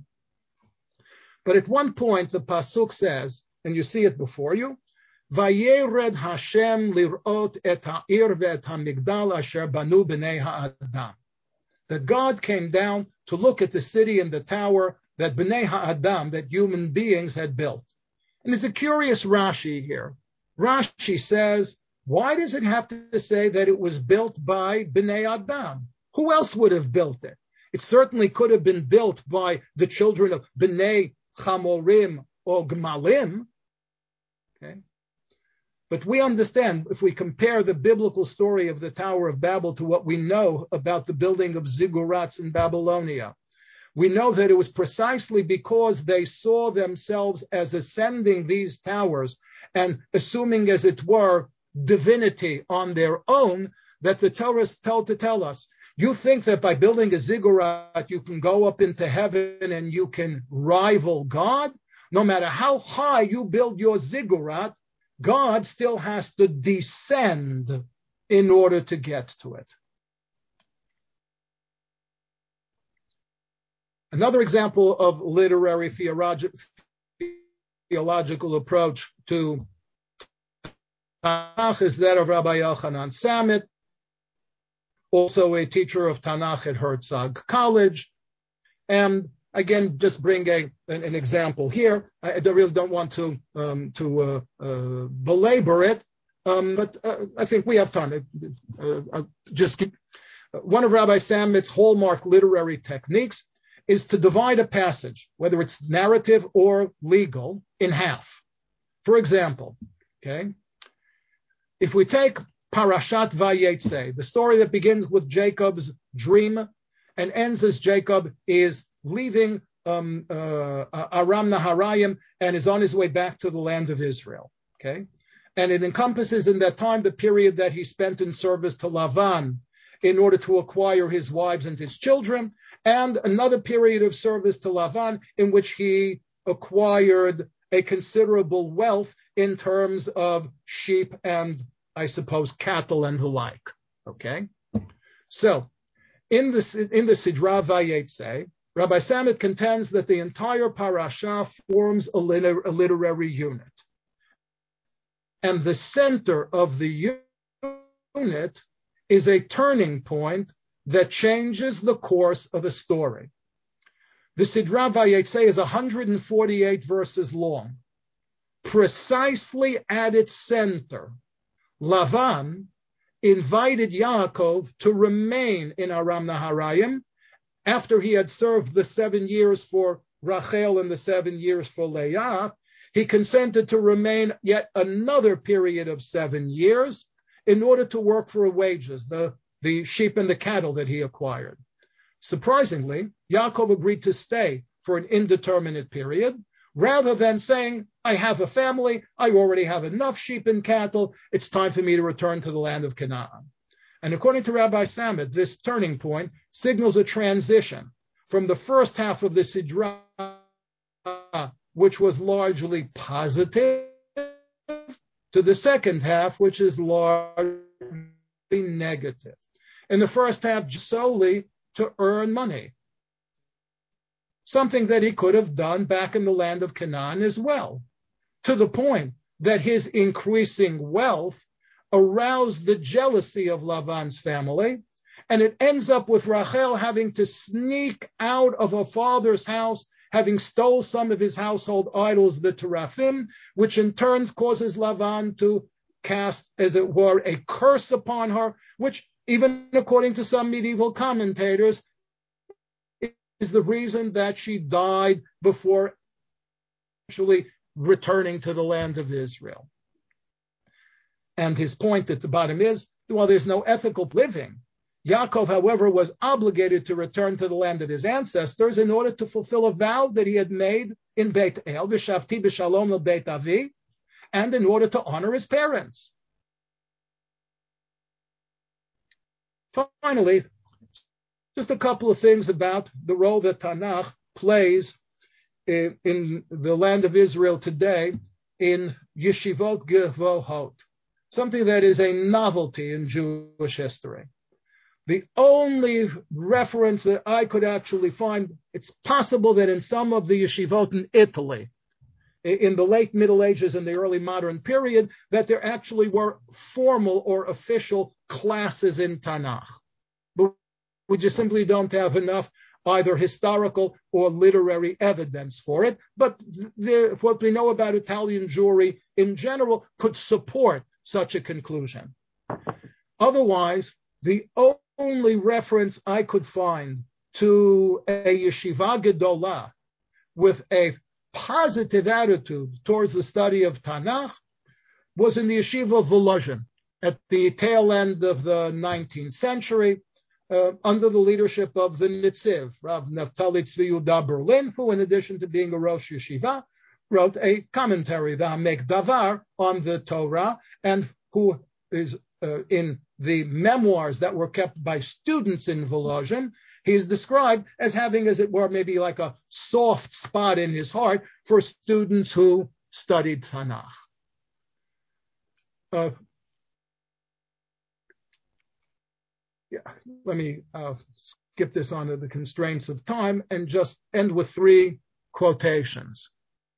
But at one point, the Pasuk says, and you see it before you, Vayered Hashem lirot et ha'ir ve'et ha'migdal asher banu b'nei ha'adam. That God came down to look at the city and the tower that b'nei ha'adam, that human beings had built. And there's a curious Rashi here. Rashi says, why does it have to say that it was built by b'nei Adam? Who else would have built it? It certainly could have been built by the children of b'nei Chamorim or Gmalim. Okay. But we understand, if we compare the biblical story of the Tower of Babel to what we know about the building of ziggurats in Babylonia, we know that it was precisely because they saw themselves as ascending these towers and assuming, as it were, divinity on their own, that the Torah is told to tell us, You think that by building a ziggurat, you can go up into heaven and you can rival God? No matter how high you build your ziggurat, God still has to descend in order to get to it. Another example of literary theological approach to Tanakh is that of Rabbi Yochanan Samet, also a teacher of Tanakh at Herzog College. And again, just bring an example here. I really don't want to belabor it, but I think we have time. One of Rabbi Samet's hallmark literary techniques is to divide a passage, whether it's narrative or legal, in half. For example, okay, if we take Parashat Vayetze, the story that begins with Jacob's dream and ends as Jacob is leaving Aram Naharayim and is on his way back to the land of Israel. Okay, and it encompasses in that time the period that he spent in service to Lavan in order to acquire his wives and his children, and another period of service to Lavan in which he acquired a considerable wealth in terms of sheep and, I suppose, cattle and the like. Okay, so in the Sidra Vayetze, Rabbi Samet contends that the entire parasha forms a literary unit, and the center of the unit is a turning point that changes the course of a story. The Sidra Vayetze is 148 verses long. Precisely at its center, Lavan invited Yaakov to remain in Aram Naharayim after he had served the 7 years for Rachel and the 7 years for Leah. He consented to remain yet another period of 7 years in order to work for wages, the sheep and the cattle that he acquired. Surprisingly, Yaakov agreed to stay for an indeterminate period, rather than saying, I have a family, I already have enough sheep and cattle, it's time for me to return to the land of Canaan. And according to Rabbi Samet, this turning point signals a transition from the first half of the Sidra, which was largely positive, to the second half, which is largely negative. In the first half, solely to earn money, something that he could have done back in the land of Canaan as well, to the point that his increasing wealth aroused the jealousy of Lavan's family, and it ends up with Rachel having to sneak out of her father's house, having stole some of his household idols, the teraphim, which in turn causes Lavan to cast, as it were, a curse upon her, which, even according to some medieval commentators, is the reason that she died before actually returning to the land of Israel. And his point at the bottom is, while there's no ethical living, Yaakov, however, was obligated to return to the land of his ancestors in order to fulfill a vow that he had made in Beit El, V'shavti b'shalom l'Beit Avi, and in order to honor his parents. Finally, just a couple of things about the role that Tanakh plays in the land of Israel today in yeshivot gevohot, something that is a novelty in Jewish history. The only reference that I could actually find, it's possible that in some of the yeshivot in Italy, in the late Middle Ages and the early modern period, that there actually were formal or official classes in Tanakh. But we just simply don't have enough either historical or literary evidence for it. But what we know about Italian Jewry in general could support such a conclusion. Otherwise, the only reference I could find to a yeshiva gedolah with a positive attitude towards the study of Tanakh was in the yeshiva of Volozhin at the tail end of the 19th century, under the leadership of the Nitziv, Rav Naftali Tzvi Yehuda Berlin, who, in addition to being a Rosh Yeshiva, wrote a commentary, the Hamek Davar, on the Torah, and who is in the memoirs that were kept by students in Volozhin, he is described as having, as it were, maybe like a soft spot in his heart for students who studied Tanakh. Let me skip this onto the constraints of time and just end with 3 quotations.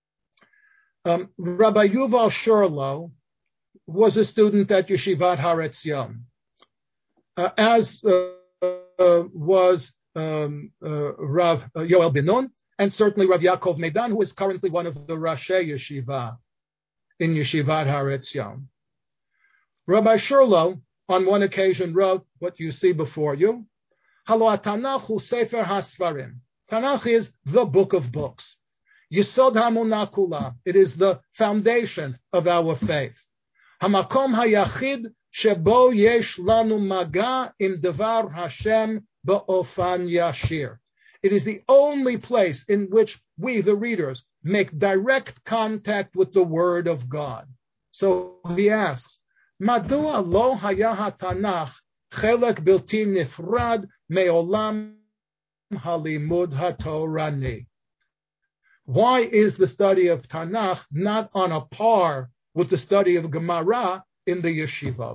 Rabbi Yuval Sherlow was a student at Yeshivat Har Etzion, as was Rav Yoel Ben-Nun, and certainly Rav Yaakov Meidan, who is currently one of the Rashi Yeshiva in Yeshivat Har Etzion. Rabbi Sherlow, on one occasion, wrote what you see before you. Halo Tanakh hu Sefer HaSfarim. Tanakh is the book of books. Yisod HaMunah Kula. It is the foundation of our faith. Hamakom hayachid shebo yesh lanu maga im devar Hashem ba'ofan yashir. It is the only place in which we, the readers, make direct contact with the word of God. So he asks, Madua lo haya hatanach chelek bilti nifrad me'olam halimud hatorani. Why is the study of Tanakh not on a par with the study of Gemara in the yeshivot?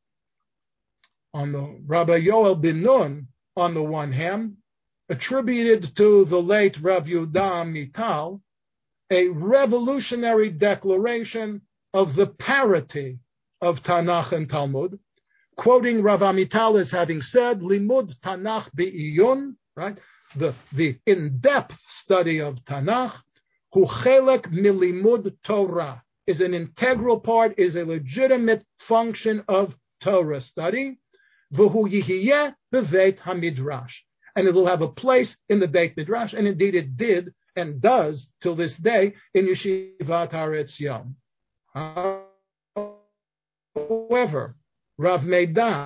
On the Rabbi Yoel Ben-Nun, on the one hand, attributed to the late Rav Yehuda Amital a revolutionary declaration of the parity of Tanakh and Talmud, quoting Rav Amital as having said, Limud Tanakh bi'iyun, right? The in-depth study of Tanakh, hu chelek milimud Torah, is an integral part, is a legitimate function of Torah study, v'hu yihiyeh beveit hamidrash, and it will have a place in the Beit Midrash, and indeed it did and does till this day in Yeshivat Har Etzion. However, Rav Meidan,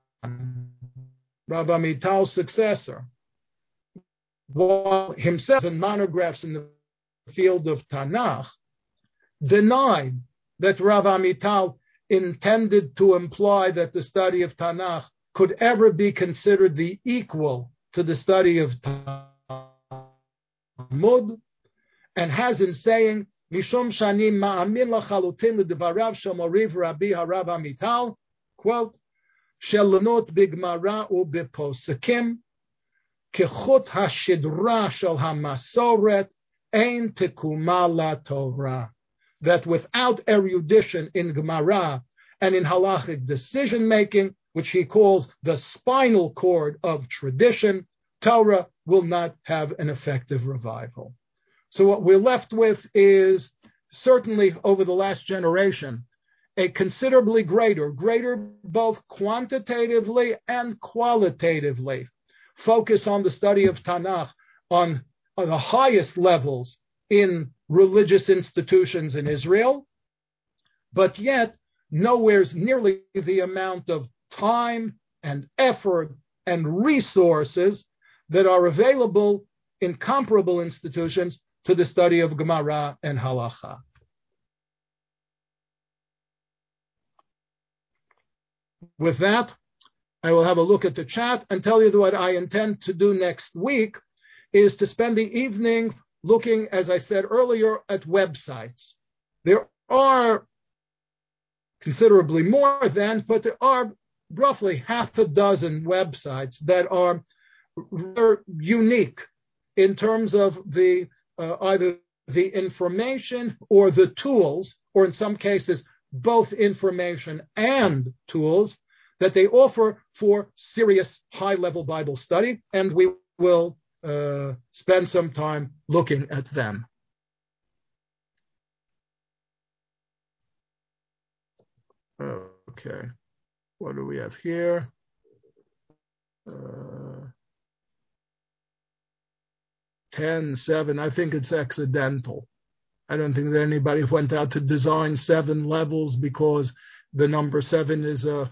Rav Amital's successor, while himself in monographs in the field of Tanakh, denied that Rav Amital intended to imply that the study of Tanakh could ever be considered the equal to the study of Talmud, and has in saying, Mishum shani ma'amin lachalutin l'dvarav shel moriv Rabbi Harav Amital, quote, Shelunot bigmara u'beposekim, kechut hashidra shel hamasoret, ein tekuma la Torah. That without erudition in Gemara and in halachic decision-making, which he calls the spinal cord of tradition, Torah will not have an effective revival. So what we're left with is, certainly over the last generation, a considerably greater both quantitatively and qualitatively, focus on the study of Tanakh on the highest levels in religious institutions in Israel, but yet nowhere nearly the amount of time and effort and resources that are available in comparable institutions to the study of Gemara and Halacha. With that, I will have a look at the chat and tell you that what I intend to do next week is to spend the evening looking, as I said earlier, at websites. There are considerably more than, but there are roughly half a dozen websites that are unique in terms of the either the information or the tools, or in some cases, both information and tools that they offer for serious high-level Bible study, and we will spend some time looking at them. Okay, what do we have here? 10:7. I think it's accidental. I don't think that anybody went out to design 7 levels because the number 7 is a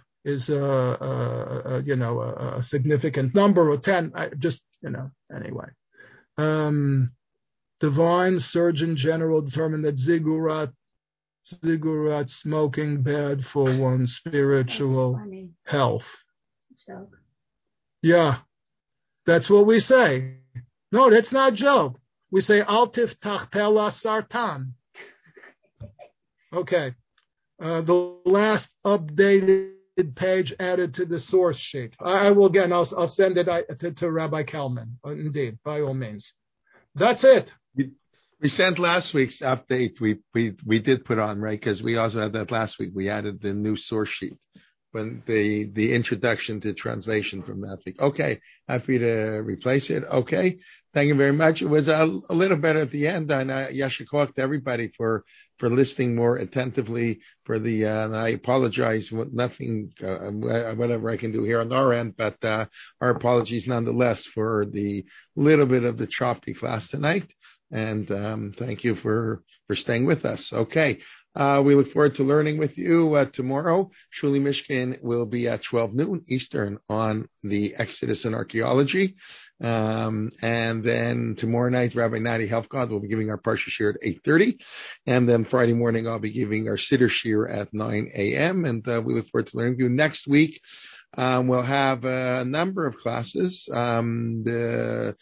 significant number, or 10. Anyway. Divine Surgeon General determined that Zigurat cigarette smoking bad for one's spiritual health. It's a joke. Yeah, that's what we say. No, that's not a joke. We say al tiftach pela sartan. Okay. The last updated page added to the source sheet. I will again. I'll send it to Rabbi Kalman. Indeed, by all means. That's it. We sent last week's update. We did put on, right, because we also had that last week. We added the new source sheet when the introduction to translation from that week. Okay, happy to replace it. Okay, thank you very much. It was a little better at the end, and yashikok to everybody for listening more attentively. And I apologize. Nothing, whatever I can do here on our end, but our apologies nonetheless for the little bit of the choppy class tonight. And thank you for staying with us. Okay. We look forward to learning with you tomorrow. Shuli Mishkin will be at 12 noon Eastern on the Exodus and Archaeology. And then tomorrow night, Rabbi Nati Helfgott will be giving our Parsha Shir at 8:30. And then Friday morning, I'll be giving our Siddur Shir at 9 a.m. And we look forward to learning with you. Next week, we'll have a number of classes. Menachem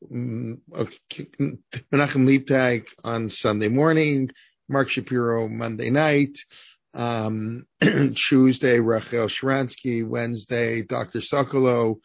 Liebtag on Sunday morning, Mark Shapiro Monday night, Tuesday Rachel Sharansky, Wednesday Dr. Sokolow,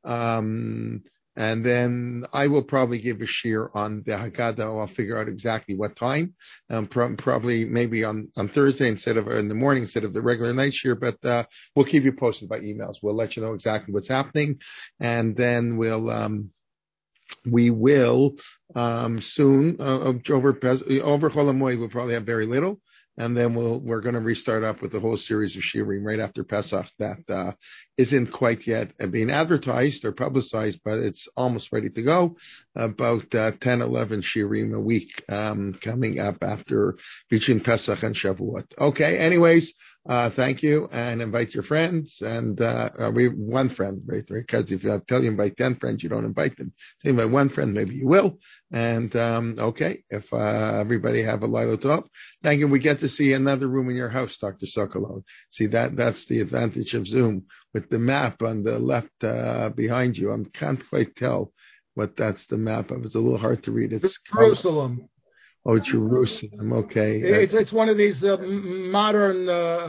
and then I will probably give a shir on the Haggadah. I'll figure out exactly what time. Probably maybe on Thursday in the morning instead of the regular night shir, but we'll keep you posted by emails. We'll let you know exactly what's happening, and then we will soon over Chol Hamoed we'll probably have very little, and then we're going to restart up with the whole series of shiurim right after Pesach that isn't quite yet being advertised or publicized, but it's almost ready to go. About 10, 11 shiurim a week coming up after between Pesach and Shavuot. Okay, anyways. Thank you, and invite your friends, and we one friend, right? Because if I tell you invite 10 friends, you don't invite them. So invite one friend, maybe you will. And okay, if everybody have a Laila Tov, thank you. We get to see another room in your house, Dr. Sokolow. See that's the advantage of Zoom with the map on the left behind you. I can't quite tell what that's the map of. It's a little hard to read. It's Jerusalem. Oh, Jerusalem. Okay. It's one of these modern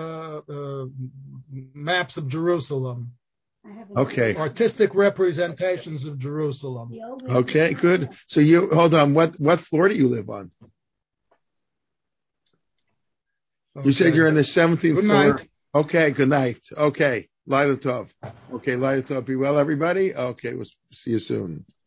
maps of Jerusalem. Okay. Artistic representations of Jerusalem. Okay, good. So you hold on. What floor do you live on? Okay. You said you're in the 17th good floor. Night. Okay. Good night. Okay. Laila Tov. Okay. Laila Tov. Be well, everybody. Okay. We'll see you soon.